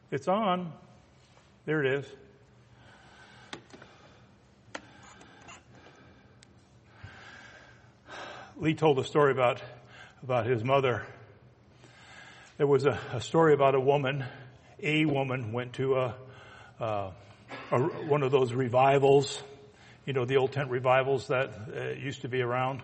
It's on. There it is. Lee told a story about his mother. There was a story about a woman went to one of those revivals, the old tent revivals that used to be around.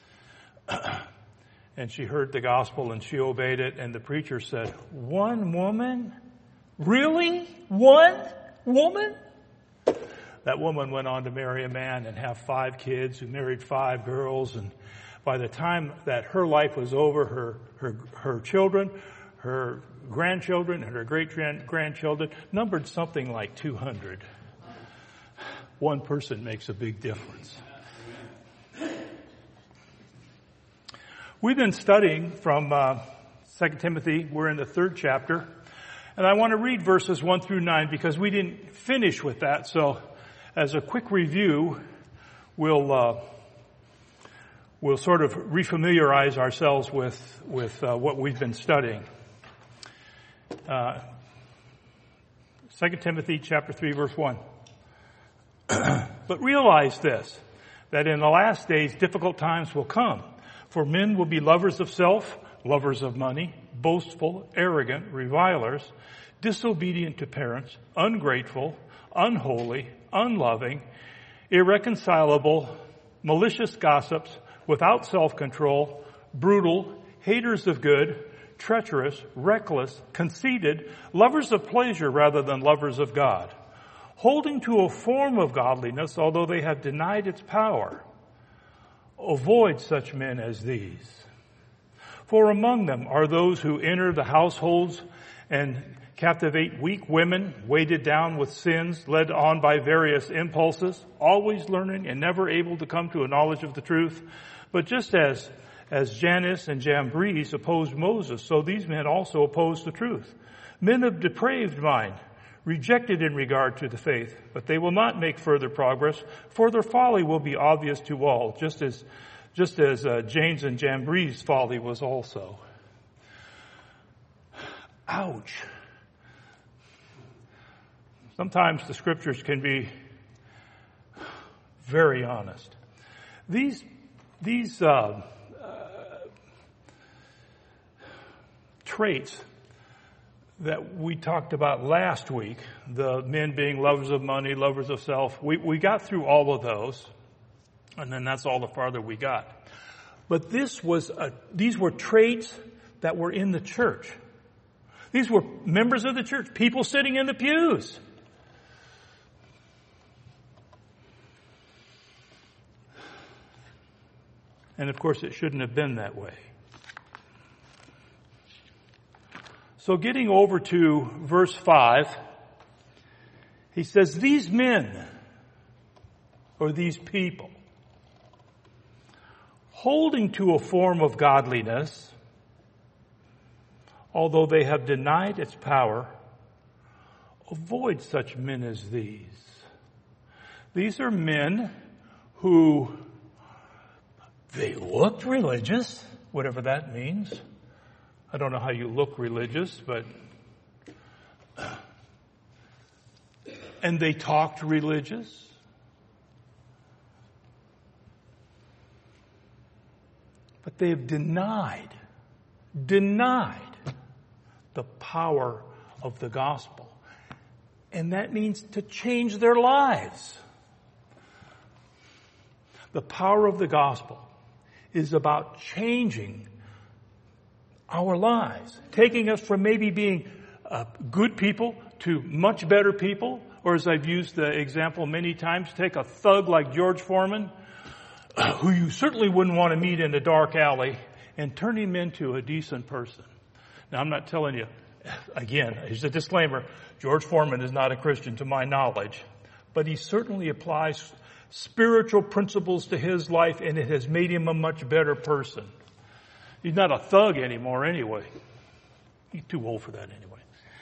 And she heard the gospel and she obeyed it, and the preacher said, "One woman? Really? One woman?" That woman went on to marry a man and have 5 kids, who married 5 girls, and by the time that her life was over, her children, her grandchildren, and her great-grandchildren numbered something like 200. One person makes a big difference. We've been studying from 2 Timothy. We're in the 3rd chapter. And I want to read verses 1 through 9 because we didn't finish with that. So as a quick review, we'll sort of refamiliarize ourselves with what we've been studying. 2 Timothy chapter 3, verse 1. But realize this, that in the last days difficult times will come. For men will be lovers of self, lovers of money, boastful, arrogant, revilers, disobedient to parents, ungrateful, unholy, unloving, irreconcilable, malicious gossips, without self-control, brutal, haters of good, treacherous, reckless, conceited, lovers of pleasure rather than lovers of God, holding to a form of godliness, although they have denied its power. Avoid such men as these. For among them are those who enter the households and captivate weak women, weighted down with sins, led on by various impulses, always learning and never able to come to a knowledge of the truth. But just as Jannes and Jambres opposed Moses, so these men also oppose the truth. Men of depraved mind, rejected in regard to the faith, but they will not make further progress, for their folly will be obvious to all, just as Jannes and Jambres' folly was also. Ouch. Sometimes the scriptures can be very honest. These traits that we talked about last week, the men being lovers of money, lovers of self, we got through all of those, and then that's all the farther we got. But these were traits that were in the church. These were members of the church, people sitting in the pews. And of course, it shouldn't have been that way. So getting over to verse 5, he says, these men, or these people, holding to a form of godliness, although they have denied its power, avoid such men as these. These are men who, they looked religious, whatever that means. I don't know how you look religious, but... And they talked religious. But they have denied the power of the gospel. And that means to change their lives. The power of the gospel is about changing our lives, taking us from maybe being good people to much better people, or as I've used the example many times, take a thug like George Foreman, who you certainly wouldn't want to meet in a dark alley, and turn him into a decent person. Now, I'm not telling you, again, here's a disclaimer, George Foreman is not a Christian to my knowledge, but he certainly applies spiritual principles to his life, and it has made him a much better person. He's not a thug anymore anyway. He's too old for that anyway.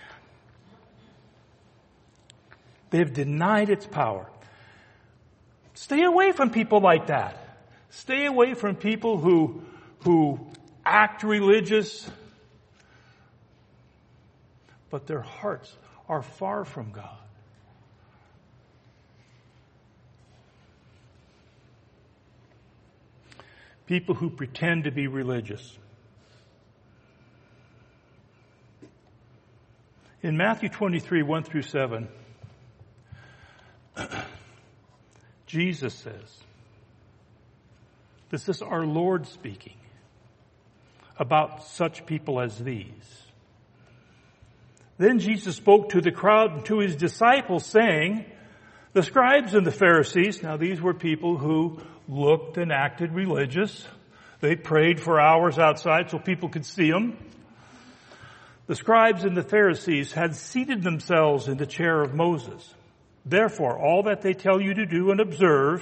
They have denied its power. Stay away from people like that. Stay away from people who act religious, but their hearts are far from God. People who pretend to be religious. In Matthew 23, 1 through 7, Jesus says, this is our Lord speaking about such people as these. Then Jesus spoke to the crowd and to his disciples, saying, the scribes and the Pharisees, now these were people who looked and acted religious. They prayed for hours outside so people could see them. The scribes and the Pharisees had seated themselves in the chair of Moses. Therefore, all that they tell you to do and observe,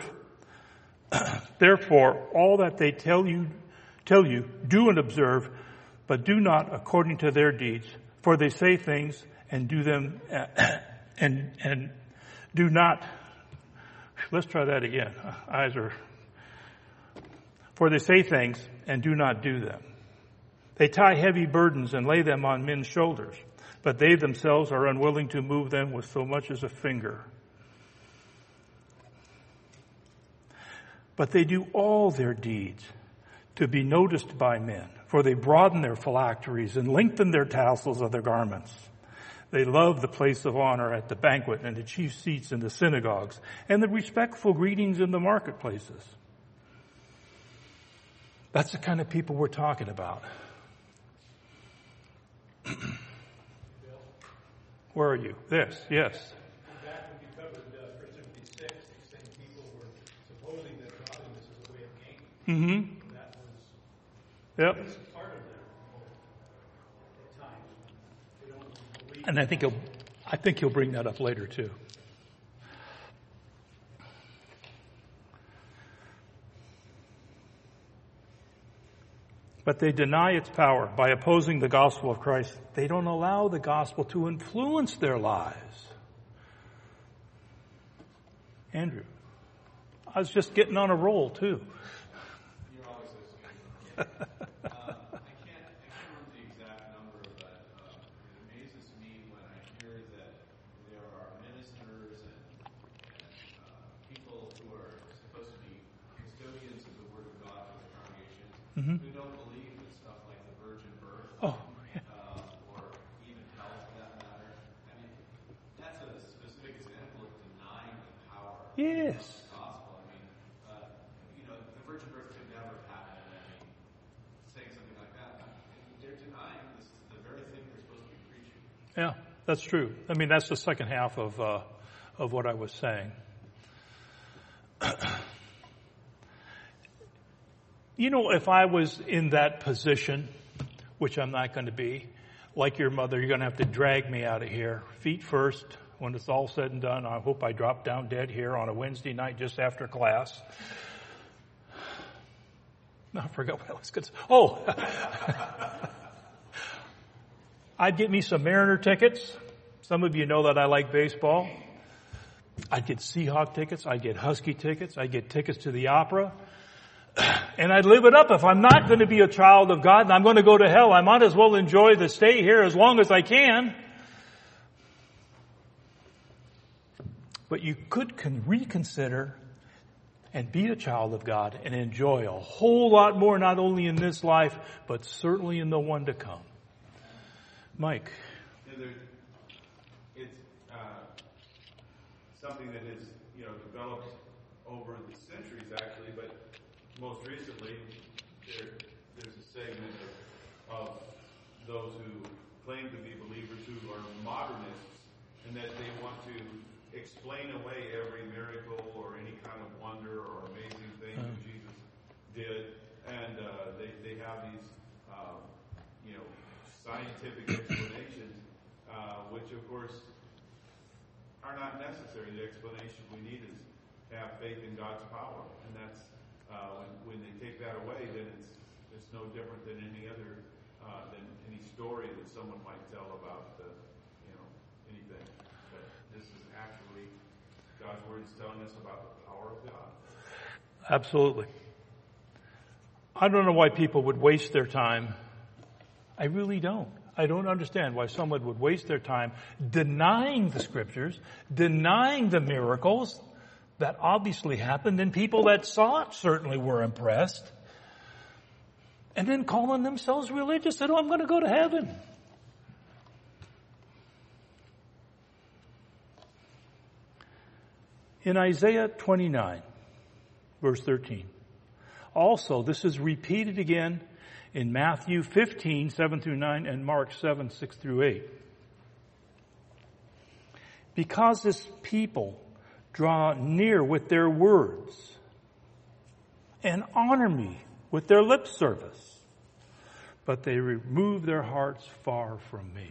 do and observe, but do not according to their deeds. For they say things and do them, and do not. Let's try that again. For they say things and do not do them. They tie heavy burdens and lay them on men's shoulders, but they themselves are unwilling to move them with so much as a finger. But they do all their deeds to be noticed by men, for they broaden their phylacteries and lengthen their tassels of their garments. They love the place of honor at the banquet and the chief seats in the synagogues and the respectful greetings in the marketplaces. That's the kind of people we're talking about. Where are you? This, yes. Back when you covered 1 Timothy 6, these same people were supposing that godliness is a way of gain. Mm-hmm. And that was Yep. part of their hope at times. They don't believe. And I think he'll bring that up later too. But they deny its power by opposing the gospel of Christ. They don't allow the gospel to influence their lives. Andrew, I was just getting on a roll too. You're always so scared. I can't remember the exact number, but it amazes me when I hear that there are ministers and people who are supposed to be custodians of the Word of God for the congregation who don't believe in stuff like the virgin birth or even hell for that matter. I mean, that's a specific example of denying the power of Yes. the gospel. I mean, the virgin birth could never happen. I mean, saying something like that, they're denying this is the very thing they're supposed to be preaching. Yeah, that's true. I mean, that's the second half of what I was saying. You know, if I was in that position, which I'm not going to be, like your mother, you're going to have to drag me out of here, feet first. When it's all said and done, I hope I drop down dead here on a Wednesday night just after class. No, I forgot what I was going to say. Oh! I'd get me some Mariner tickets. Some of you know that I like baseball. I'd get Seahawk tickets. I'd get Husky tickets. I'd get tickets to the opera. And I'd live it up. If I'm not going to be a child of God and I'm going to go to hell, I might as well enjoy the stay here as long as I can. But you could reconsider and be a child of God and enjoy a whole lot more, not only in this life, but certainly in the one to come. Mike. It's something that has, developed over the centuries, actually, but most recently, there's a segment of those who claim to be believers who are modernists, and that they want to explain away every miracle or any kind of wonder or amazing thing that Jesus did, and they have these scientific explanations, which of course are not necessary. The explanation we need is to have faith in God's power, and that's when they take that away, then it's no different than any other than any story that someone might tell about anything. But this is actually God's word is telling us about the power of God. Absolutely. I don't know why people would waste their time. I really don't. I don't understand why someone would waste their time denying the Scriptures, denying the miracles that obviously happened, and people that saw it certainly were impressed, and then calling themselves religious, said, "Oh, I'm going to go to heaven." In Isaiah 29, verse 13, also this is repeated again in Matthew 15, 7 through 9, and Mark 7, 6 through 8. Because this people draw near with their words and honor me with their lip service, but they remove their hearts far from me.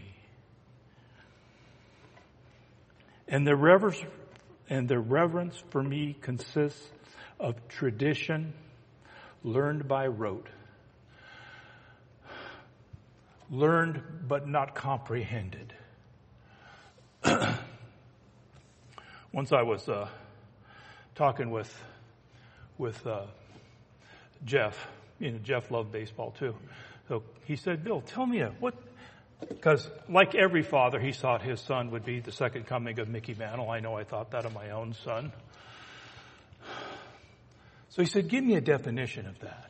And their reverence for me consists of tradition learned by rote, learned but not comprehended. Once I was talking with Jeff. Jeff loved baseball too. So he said, "Bill, tell me what," because like every father, he thought his son would be the second coming of Mickey Mantle. I know I thought that of my own son. So he said, "Give me a definition of that.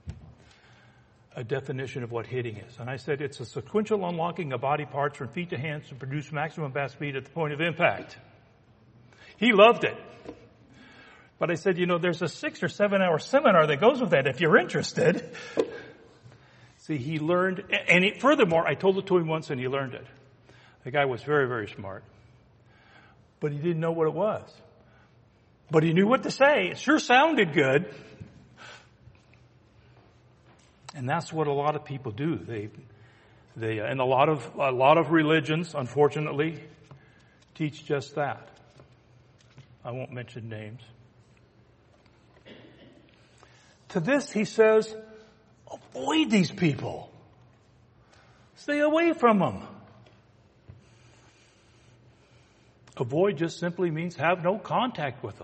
A definition of what hitting is." And I said, "It's a sequential unlocking of body parts from feet to hands to produce maximum bat speed at the point of impact." He loved it. But I said, there's a 6 or 7 hour seminar that goes with that if you're interested. See, he learned, and furthermore, I told it to him once and he learned it. The guy was very, very smart. But he didn't know what it was. But he knew what to say. It sure sounded good. And that's what a lot of people do. They and a lot of religions, unfortunately, teach just that. I won't mention names. To this, he says, avoid these people. Stay away from them. Avoid just simply means have no contact with them.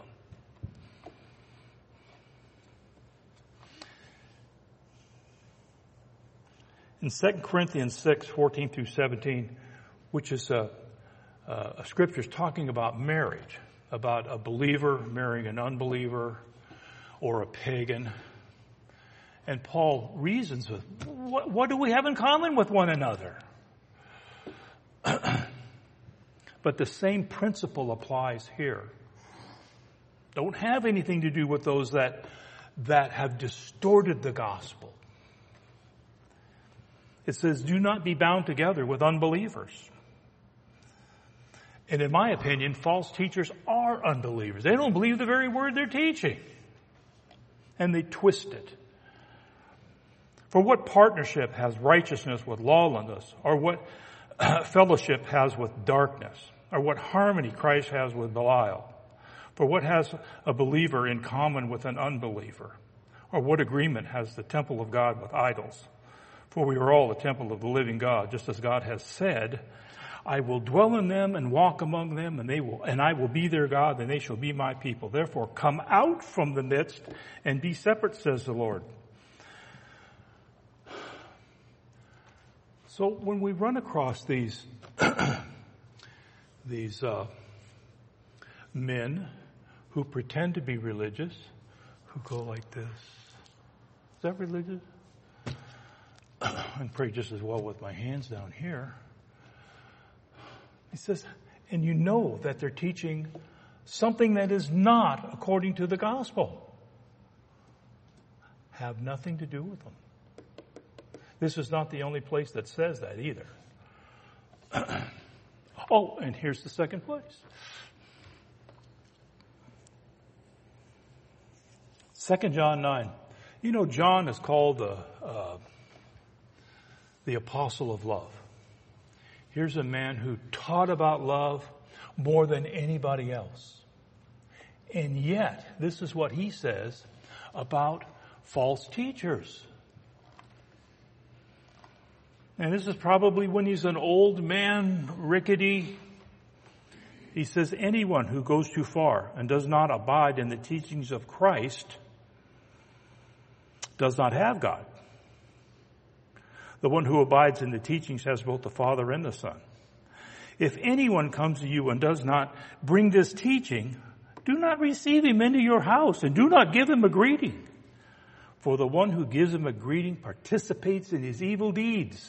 In 2 Corinthians 6, 14 through 17, which is a scripture talking about marriage, about a believer marrying an unbeliever or a pagan. And Paul reasons with, what do we have in common with one another? But the same principle applies here. Don't have anything to do with those that have distorted the gospel. It says, do not be bound together with unbelievers. And in my opinion, false teachers are unbelievers. They don't believe the very word they're teaching. And they twist it. For what partnership has righteousness with lawlessness? Or what fellowship has with darkness? Or what harmony Christ has with Belial? For what has a believer in common with an unbeliever? Or what agreement has the temple of God with idols? For we are all the temple of the living God, just as God has said, I will dwell in them and walk among them, and I will be their God, and they shall be my people. Therefore, come out from the midst and be separate, says the Lord. So when we run across these men who pretend to be religious, who go like this, is that religious? I can pray just as well with my hands down here. He says, and you know that they're teaching something that is not according to the gospel. Have nothing to do with them. This is not the only place that says that either. Oh, and here's the second place. 2 John 9. You know, John is called the apostle of love. Here's a man who taught about love more than anybody else. And yet, this is what he says about false teachers. And this is probably when he's an old man, rickety. He says, anyone who goes too far and does not abide in the teachings of Christ does not have God. The one who abides in the teachings has both the Father and the Son. If anyone comes to you and does not bring this teaching, do not receive him into your house and do not give him a greeting. For the one who gives him a greeting participates in his evil deeds.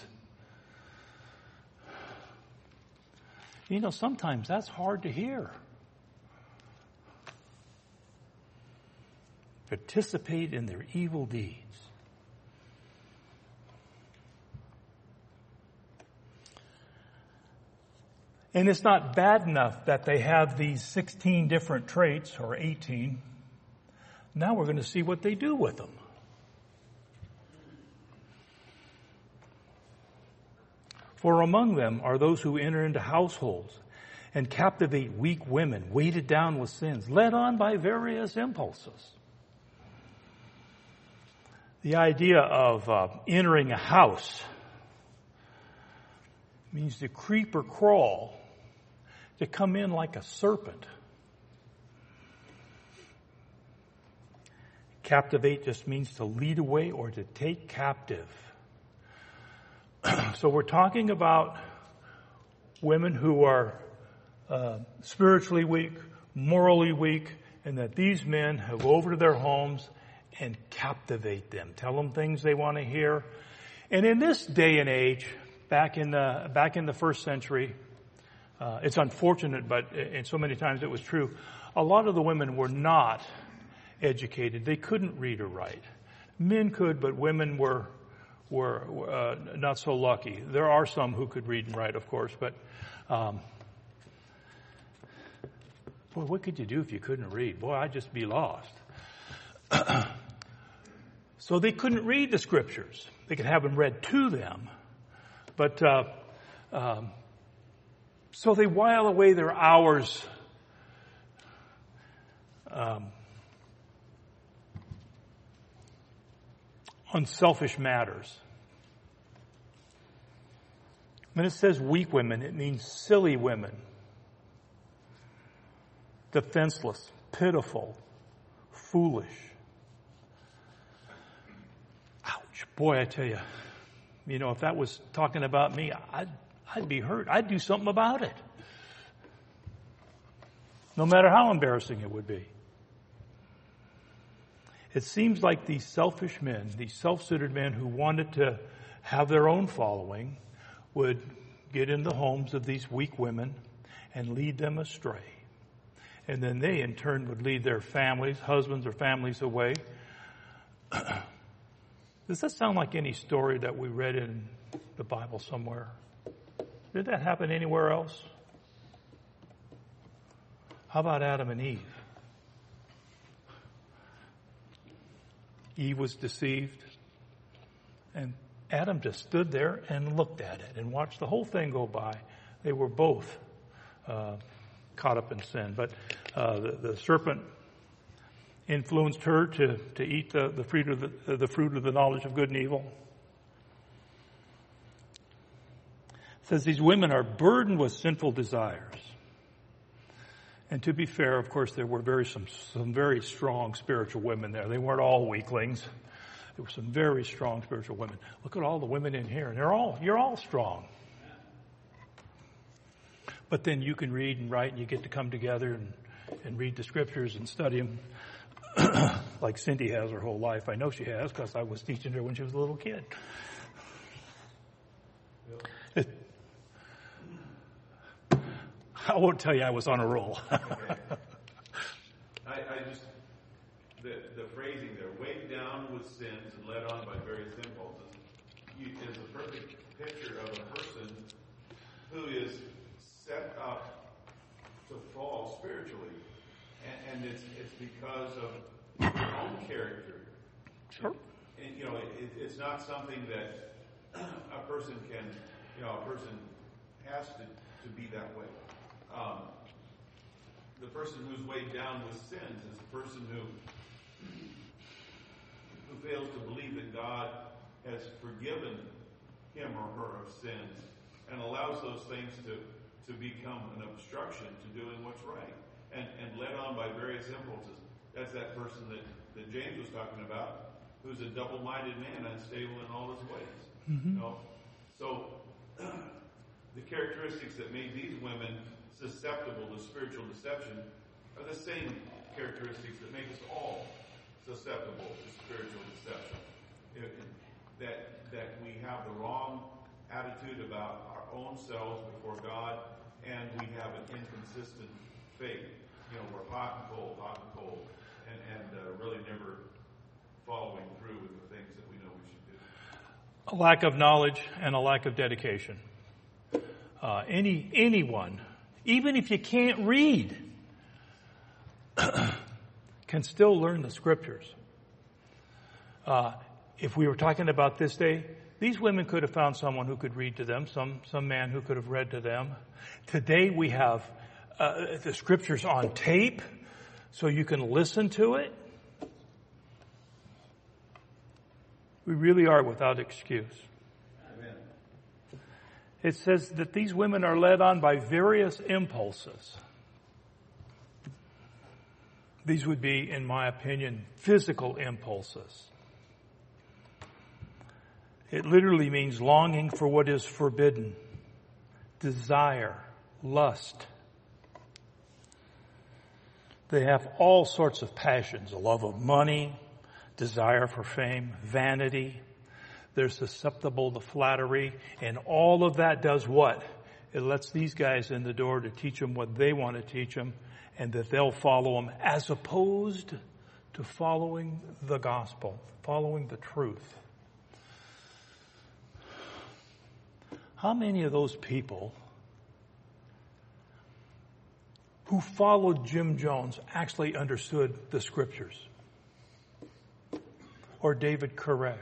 You know, sometimes that's hard to hear. Participate in their evil deeds. And it's not bad enough that they have these 16 different traits, or 18. Now we're going to see what they do with them. For among them are those who enter into households and captivate weak women, weighted down with sins, led on by various impulses. The idea of entering a house means to creep or crawl, to come in like a serpent. Captivate just means to lead away or to take captive. So we're talking about women who are spiritually weak, morally weak, and that these men have go over to their homes and captivate them. Tell them things they want to hear. And in this day and age, back in the first century, it's unfortunate, but in so many times it was true, a lot of the women were not educated. They couldn't read or write. Men could, but women were not so lucky. There are some who could read and write, of course, but boy, what could you do if you couldn't read? Boy, I'd just be lost. So they couldn't read the scriptures. They could have them read to them, but so they while away their hours on selfish matters. When it says weak women, it means silly women, defenseless, pitiful, foolish. Ouch. Boy, I tell you, if that was talking about me, I'd be hurt. I'd do something about it. No matter how embarrassing it would be. It seems like these selfish men, these self-centered men who wanted to have their own following, would get in the homes of these weak women and lead them astray. And then they, in turn, would lead their families, husbands or families away. Does that sound like any story that we read in the Bible somewhere? Did that happen anywhere else? How about Adam and Eve? Eve was deceived, and Adam just stood there and looked at it and watched the whole thing go by. They were both caught up in sin, but the serpent influenced her to eat the fruit of the knowledge of good and evil. It says these women are burdened with sinful desires. And to be fair, of course, there were some very strong spiritual women there. They weren't all weaklings. There were some very strong spiritual women. Look at all the women in here, and you're all strong. But then you can read and write, and you get to come together and read the scriptures and study them, like Cindy has her whole life. I know she has, because I was teaching her when she was a little kid. I won't tell you I was on a roll. Okay. I just, the phrasing there, weighed down with sins and led on by various impulses, is a perfect picture of a person who is set up to fall spiritually. And it's because of your own character. Sure. And, it's not something that a person can, a person has to be that way. The person who's weighed down with sins is the person who fails to believe that God has forgiven him or her of sins and allows those things to become an obstruction to doing what's right and led on by various impulses. That's that person that James was talking about, who's a double-minded man, unstable in all his ways. Mm-hmm. So the characteristics that made these women susceptible to spiritual deception are the same characteristics that make us all susceptible to spiritual deception. That we have the wrong attitude about our own selves before God, and we have an inconsistent faith. We're hot and cold, and really never following through with the things that we know we should do. A lack of knowledge and a lack of dedication. Anyone, even if you can't read, can still learn the scriptures. If we were talking about this day, these women could have found someone who could read to them, some man who could have read to them. Today we have the scriptures on tape, so you can listen to it. We really are without excuse. Amen. It says that these women are led on by various impulses. These would be, in my opinion, physical impulses. It literally means longing for what is forbidden, desire, lust. They have all sorts of passions, a love of money, desire for fame, vanity. They're susceptible to flattery, and all of that does what? It lets these guys in the door to teach them what they want to teach them, and that they'll follow them, as opposed to following the gospel, following the truth. How many of those people who followed Jim Jones actually understood the scriptures? Or David Koresh?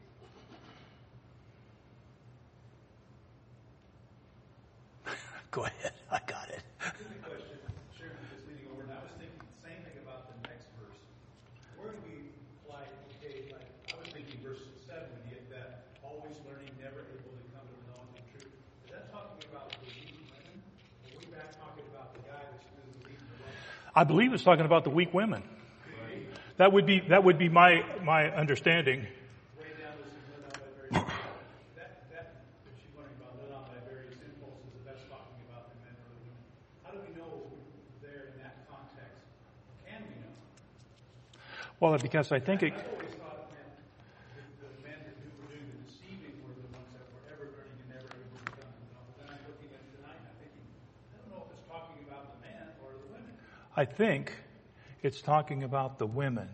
Go ahead, I got it. Good question. Sharon was just leading over, and I was thinking the same thing about the next verse. Where do we apply, I was thinking verse 7, we get that always learning, never able to come to the knowledge of truth. Is that talking about the weak women? Or are we back talking about the guy that's doing the weak women? I believe it's talking about the weak women. That would be my understanding. Way down this is led on by various that she's learning about led on by various impulses, that's talking about the men or the women. How do we know there in that context? Can we know? Well, because I think it... I've always thought it meant the men who were doing the deceiving were the ones that were ever learning and never able to become to know. But then I'm looking at it tonight and I'm thinking, I don't know if it's talking about the men or the women. I think it's talking about the women.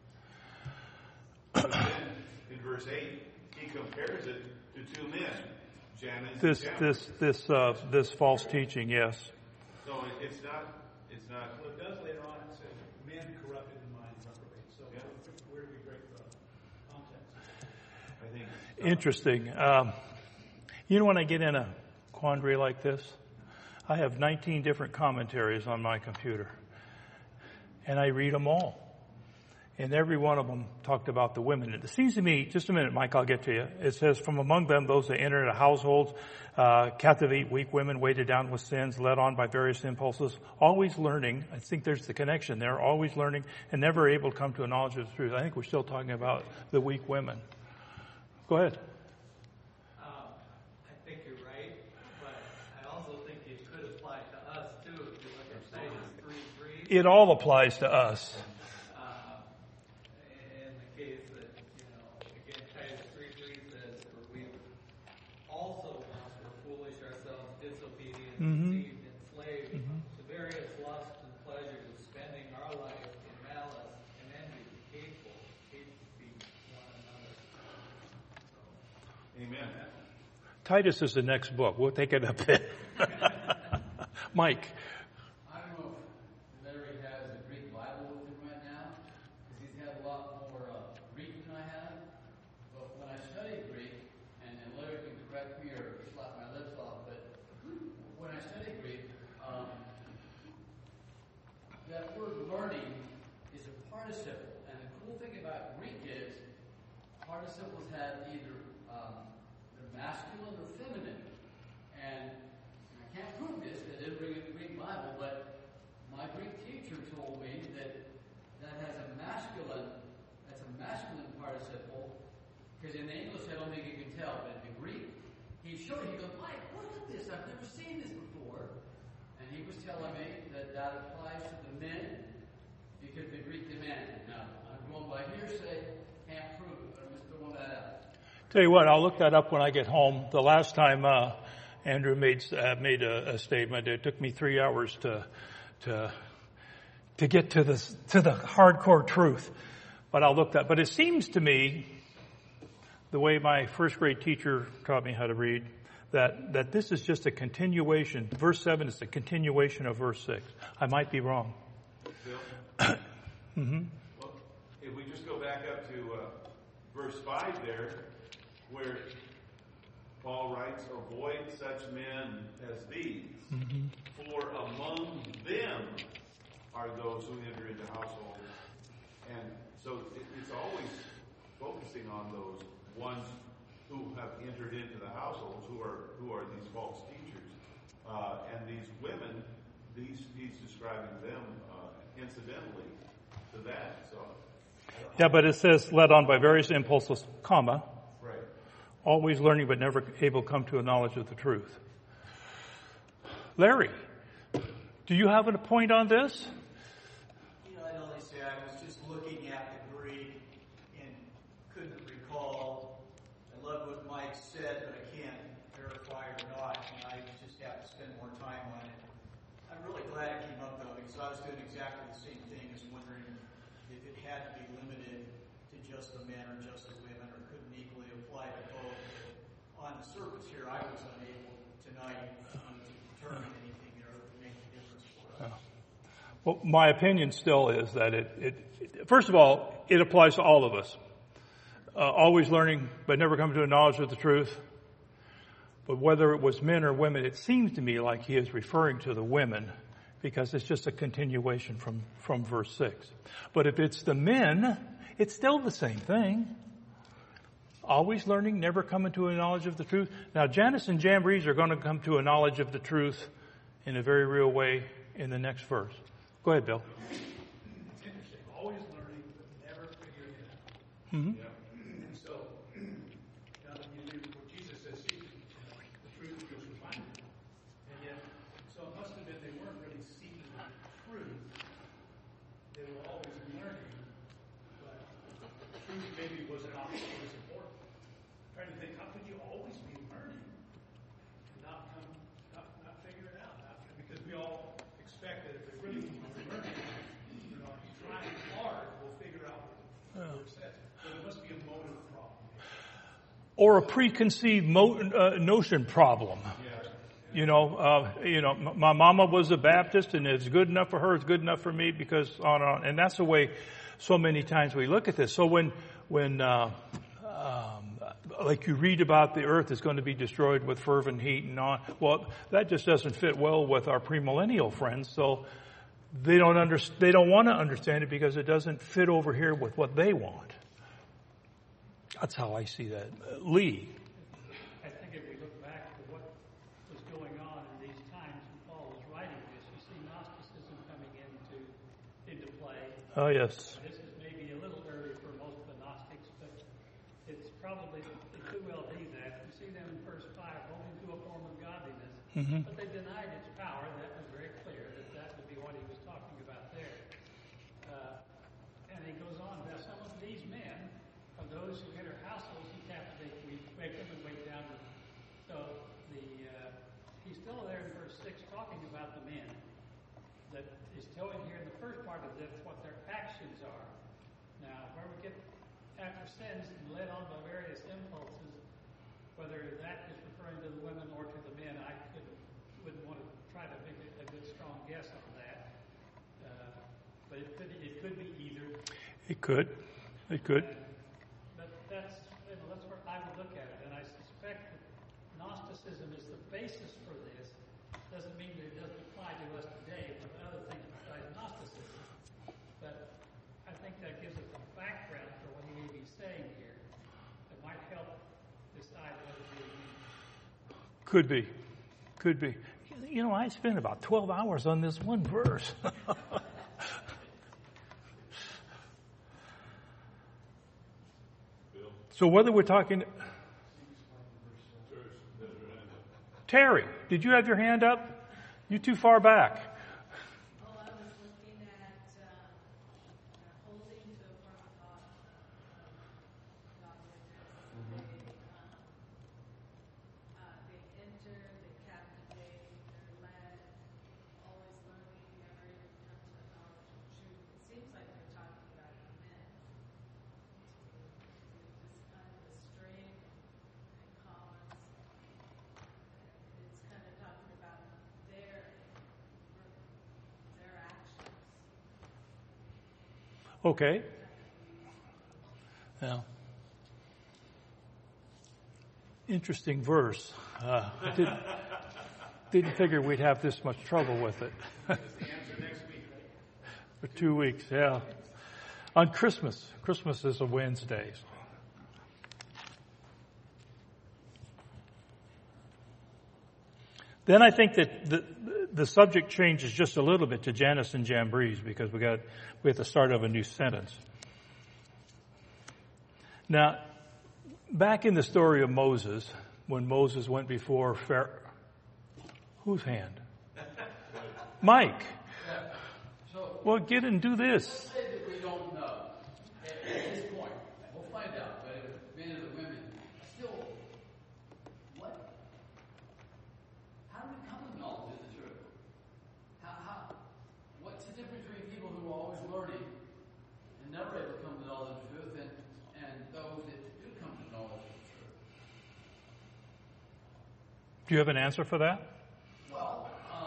In verse 8, he compares it to two men, Jannes and Jambres. This false teaching, yes. So it's not. Well, it does later on, it says men corrupted in mind reprobate. So where do we break the context? I think Interesting. When I get in a quandary like this, I have 19 different commentaries on my computer. And I read them all. And every one of them talked about the women. It seems to me, just a minute, Mike, I'll get to you. It says, from among them, those that enter into households, captivate weak women, weighted down with sins, led on by various impulses, always learning. I think there's the connection there, always learning, and never able to come to a knowledge of the truth. I think we're still talking about the weak women. Go ahead. I think you're right, but I also think it could apply to us, too, if you look at Titus 3:3. It all applies to us. In the case that, again, Titus 3:3 says, for we also once were foolish ourselves, disobedient, deceived, enslaved to various lusts and pleasures, spending our life in malice and envy, hateful, hate to speak one another. Amen. Titus is the next book. We'll take it up there. Mike. I don't know if Larry has a Greek Bible with him right now, because he's had a lot more Greek than I have. But when I studied Greek, and Larry can correct me or slap my lips off, but when I studied Greek, that word learning is a participle. And the cool thing about Greek is participles have either the masculine or feminine. And I can't prove this because I didn't bring a Greek Bible. showed it. He goes, Mike, look at this. I've never seen this before. And he was telling me that that applies to the men because the Greek demanded. Now, I'm going by hearsay, can't prove it, but I'm just throwing that out. Tell you what, I'll look that up when I get home. The last time Andrew made a statement, it took me 3 hours to get to the hardcore truth. But I'll look that. But it seems to me, the way my first grade teacher taught me how to read, that this is just a continuation. Verse 7 is a continuation of verse 6. I might be wrong. Bill? Well, if we just go back up to verse 5 there, where Paul writes, avoid such men as these, for among them are those who enter into households. And so it's always focusing on those ones who have entered into the households, who are these false teachers. And these women, he's describing them incidentally to that. So, yeah, but it says, led on by various impulses, comma, right. Always learning but never able to come to a knowledge of the truth. Larry, do you have a point on this? I'd only say I was just looking at the Greek and couldn't recall. I love what Mike said, but I can't verify or not, and I just have to spend more time on it. I'm really glad it came up, though, because I was doing exactly the same thing as wondering if it had to be limited to just the men or just the women, or couldn't equally apply to both. On the surface here, I was unable tonight to determine anything there that would make a difference for us. Well, my opinion still is that first of all, it applies to all of us. Always learning, but never come to a knowledge of the truth. But whether it was men or women, it seems to me like he is referring to the women, because it's just a continuation from verse 6. But if it's the men, it's still the same thing. Always learning, never coming to a knowledge of the truth. Now, Janus and Jambres are going to come to a knowledge of the truth in a very real way in the next verse. Go ahead, Bill. It's interesting. Always learning, but never figuring it out. Mm-hmm. And so, now that you read what Jesus says, seek the truth which you find it. And yet, so it must have been they weren't really seeking the truth. They were always learning, but truth maybe was not always important. I'm trying to think, how could you always be learning and not figure it out? Because we all expect that if it really was learning, trying hard, we'll figure out what it says. But there must be a motive problem. Or a preconceived notion problem. My mama was a Baptist, and it's good enough for her, it's good enough for me, because on and on. And that's the way so many times we look at this. So when like you read about the earth is going to be destroyed with fervent heat and on, well, that just doesn't fit well with our premillennial friends. So they don't want to understand it because it doesn't fit over here with what they want. That's how I see that. Lee. I think if we look back to what was going on in these times when Paul was writing this, you see Gnosticism coming into play. Oh, yes. This is maybe a little early for most of the Gnostics, but it's probably, it could well be that. You see them in verse 5, holding to a form of godliness, but they denied its power. That was very clear that would be what he was talking about there. And he goes on, that some of these men, of those who enter households, he captivate, we wake them and wake down them. So he's still there in verse 6 talking about the men. That he's telling here in the first part of this what their actions are. Now, where we get after sins and led on by various impulses, whether that is referring to the women or to the men, I wouldn't want to try to make a good strong guess on that. But it could be either. It could. But that's where I would look at it, and I suspect that Gnosticism is the basis for this. Doesn't mean that it doesn't apply to us today with other things besides Gnosticism. But I think that gives us a background for what he may be saying here that might help decide what it really means. Could be. I spent about 12 hours on this one verse. So whether we're talking... Terry, did you have your hand up? You too far back. Oh, I was looking at holding to a form of godliness. They enter, they captivate, they're led, always learning, never even come to the knowledge of truth. It seems like they're talking about men. This kind of a string and commas. It's kind of talking about their actions. Okay. Now, interesting verse. Didn't figure we'd have this much trouble with it. For 2 weeks, yeah. On Christmas. Christmas is a Wednesday. Then I think that the subject changes just a little bit to Jannes and Jambres because we have the start of a new sentence. Now, back in the story of Moses, when Moses went before Pharaoh, whose hand? Mike. Well, get and do this. Let's say that we don't know. At this point, we'll find out. But if men or the women, still, what? How do we come to knowledge of the truth? What's the difference between people who are always learning and never able to come to knowledge of the truth, and those that do come to knowledge of the truth? Do you have an answer for that? Well,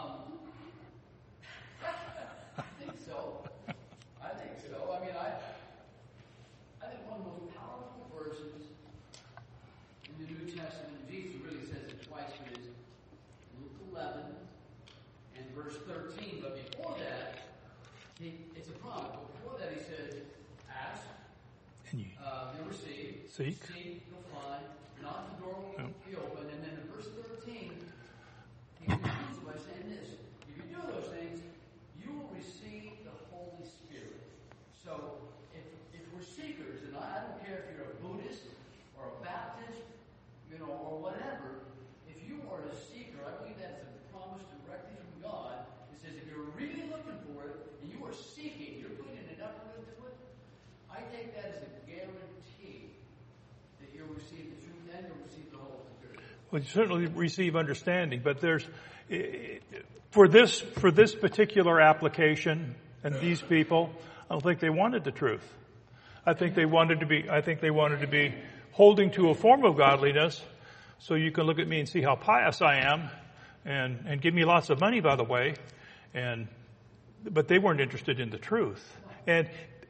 I think so. I mean, I think one of the most powerful verses in the New Testament, Jesus really says it twice, but is Luke 11 and verse 13. But before that, it's a promise. Before that, he says, ask, And you you'll receive. seek. Seek, you'll find. Knock, the door will be open. And then in verse 13, he concludes by saying this. If you do those things, you will receive the Holy Spirit. So, if we're seekers, and I don't care if you're a Buddhist or a Baptist, or whatever, if you are a seeker, I believe that's a promise directly from God. It says if you're really looking for it, and you are seeking, you're putting an effort into it, I take that as a guarantee that you'll receive the truth and you'll receive the Holy Spirit. Well, you certainly receive understanding, but there's for this particular application and these people, I don't think they wanted the truth. I think they wanted to be holding to a form of godliness, so you can look at me and see how pious I am, and give me lots of money, by the way, but they weren't interested in the truth. And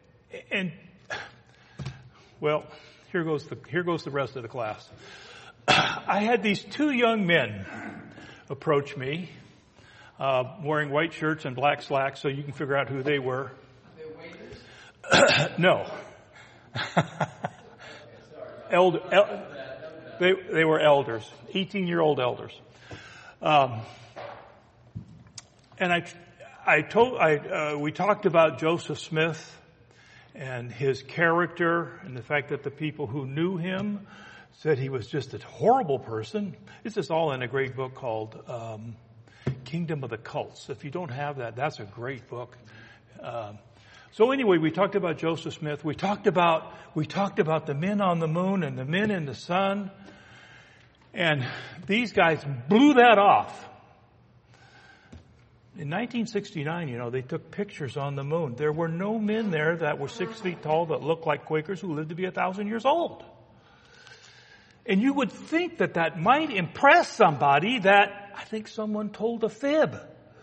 well, here goes the rest of the class. I had these 2 young men approach me, wearing white shirts and black slacks, so you can figure out who they were. No. They were elders, 18-year-old elders. And we talked about Joseph Smith and his character and the fact that the people who knew him said he was just a horrible person. This is all in a great book called Kingdom of the Cults. If you don't have that, that's a great book. So anyway, we talked about Joseph Smith. We talked about the men on the moon and the men in the sun. And these guys blew that off. In 1969, they took pictures on the moon. There were no men there that were 6 feet tall that looked like Quakers who lived to be 1,000 years old. And you would think that might impress somebody that I think someone told a fib.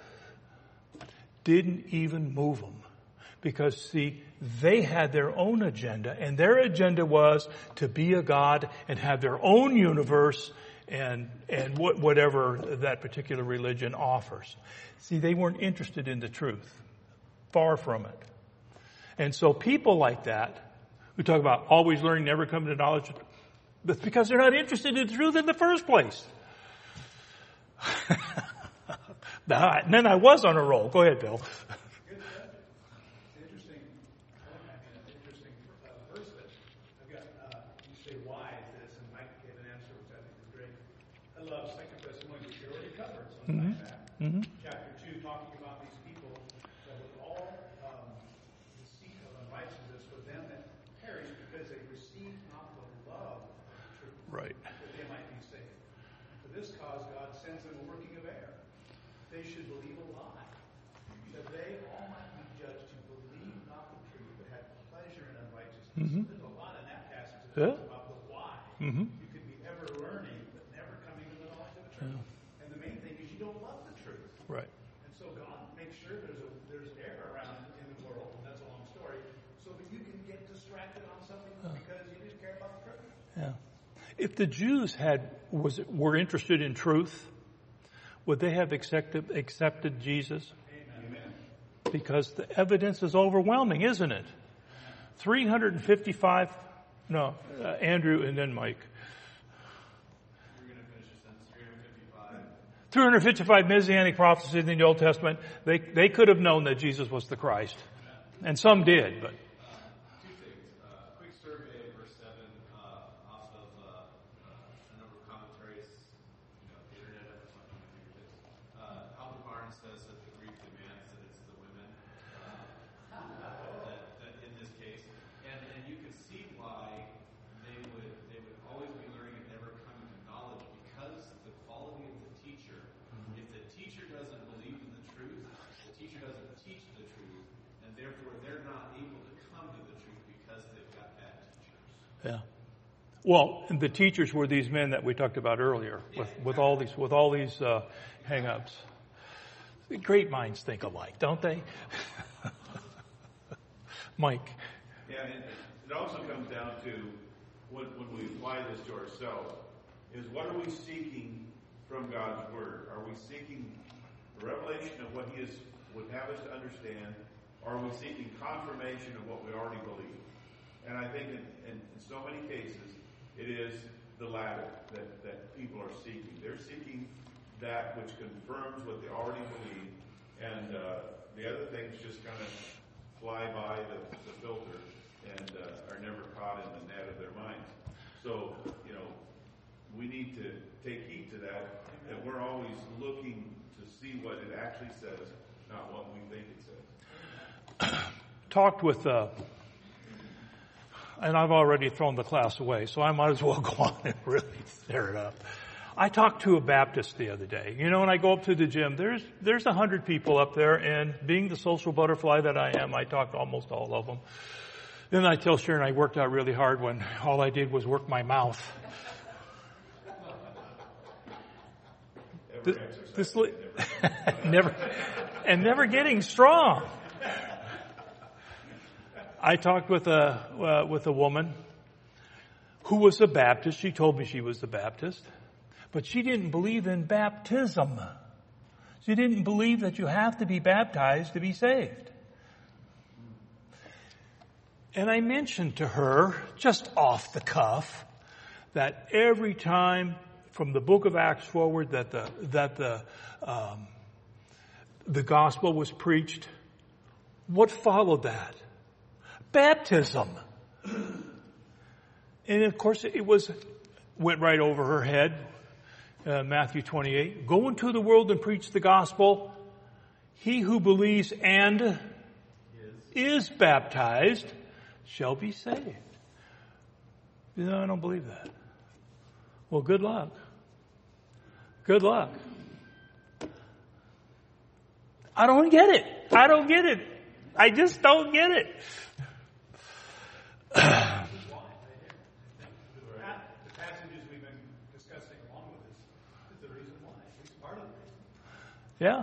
Didn't even move them. Because, see, they had their own agenda, and their agenda was to be a god and have their own universe and whatever that particular religion offers. See, they weren't interested in the truth. Far from it. And so people like that, who talk about always learning, never coming to knowledge, that's because they're not interested in the truth in the first place. And then I was on a roll. Go ahead, Bill. You say, why is this? And Mike gave an answer, which I think is great. I love 2 Thessalonians chapter 2, talking about these people that with all deceit of unrighteousness for them that perish because they receive not the love of the truth, Right. that they might be saved. For this cause God sends them a working of error. They should believe a lie, that they all might be judged to believe not the truth, but have pleasure in unrighteousness. There's a lot in that passage that talks about the why. You could be ever learning, but never coming to the knowledge of the truth. And the main thing is you don't love the truth. Right. And so God makes sure there's error around in the world, and that's a long story, so that you can get distracted on something because you didn't care about the truth. Yeah. If the Jews were interested in truth, would they have accepted Jesus? Amen. Because the evidence is overwhelming, isn't it? 355, Andrew and then Mike. You're going to finish your sentence. 355 Messianic prophecies in the Old Testament. They could have known that Jesus was the Christ. And some did, but. Two things. Quick survey of verse 7 off of a number of commentaries, the internet at my fingertips. Albert Barnes says that the Greek demands that it's the women that in this case, and you can see why they would always be learning and never coming to knowledge because the quality of the teacher. If the teacher doesn't believe in the truth, the teacher doesn't teach the truth, and therefore they're not able to come to the truth because they've got bad teachers. Yeah. Well, the teachers were these men that we talked about earlier, with all these hang-ups. Great minds think alike, don't they? Mike. Yeah, and it also comes down to when we apply this to ourselves, is what are we seeking from God's Word? Are we seeking a revelation of what He would have us to understand, or are we seeking confirmation of what we already believe? And I think in so many cases, it is the latter that people are seeking. They're seeking that which confirms what they already believe, and the other things just kind of fly by the filter and are never caught in the net of their minds. So, we need to take heed to that, and we're always looking to see what it actually says, not what we think it says. Talked with, and I've already thrown the class away, so I might as well go on and really tear it up. I talked to a Baptist the other day. When I go up to the gym, there's 100 people up there, and being the social butterfly that I am, I talk to almost all of them. Then I tell Sharon I worked out really hard when all I did was work my mouth. Never getting strong. I talked with a woman who was a Baptist. She told me she was a Baptist, but she didn't believe in baptism. She didn't believe that you have to be baptized to be saved. And I mentioned to her, just off the cuff, that every time from the book of Acts forward that the gospel was preached, what followed that? Baptism. And of course it went right over her head. Matthew 28. Go into the world and preach the gospel. He who believes and is baptized shall be saved. I don't believe that. Well, good luck. Good luck. I don't get it. I just don't get it. The passages we've been discussing along with this is the reason why. It's part of the reason. Yeah.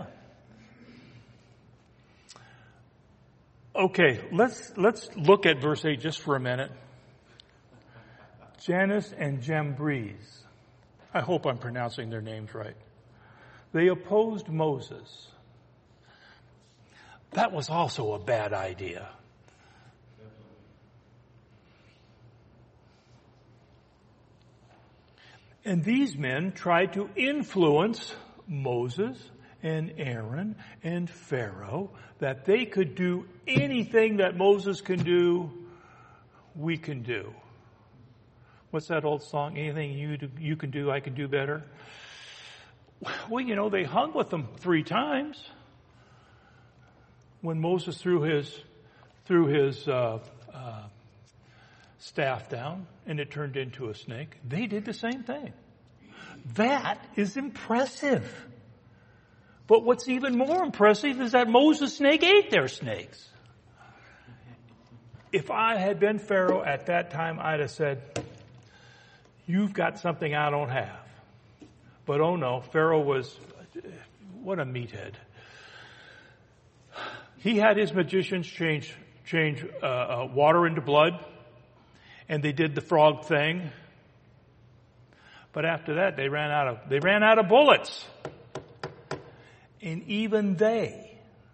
Okay, let's look at verse 8 just for a minute. Jannes and Jambres. I hope I'm pronouncing their names right. They opposed Moses. That was also a bad idea. And these men tried to influence Moses and Aaron and Pharaoh, that they could do anything that Moses can do, we can do. What's that old song? Anything you can do, I can do better. Well, you know, they hung with him 3 times. When Moses threw his staff down and it turned into a snake, they did the same thing. That is impressive. But what's even more impressive is that Moses' snake ate their snakes. If I had been Pharaoh at that time, I'd have said, you've got something I don't have. But oh no, Pharaoh was, what a meathead. He had his magicians change water into blood, and they did the frog thing. But after that, they ran out of bullets. And even they,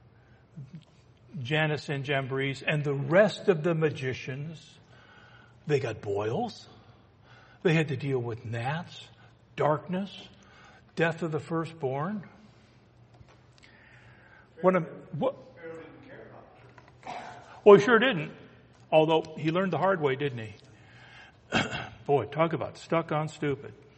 Janus and Jambres and the rest of the magicians, they got boils. They had to deal with gnats, darkness, death of the firstborn. Pharaoh didn't care about it. Well, he sure didn't. Although he learned the hard way, didn't he? Boy, talk about stuck on stupid.